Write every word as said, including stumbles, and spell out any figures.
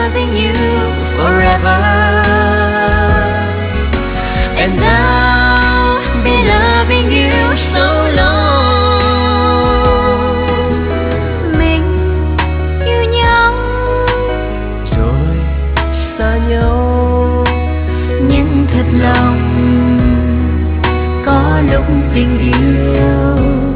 loving you forever. And I'll be loving you so long. Mình yêu nhau rồi xa nhau, nhưng thật lòng có lúc tình yêu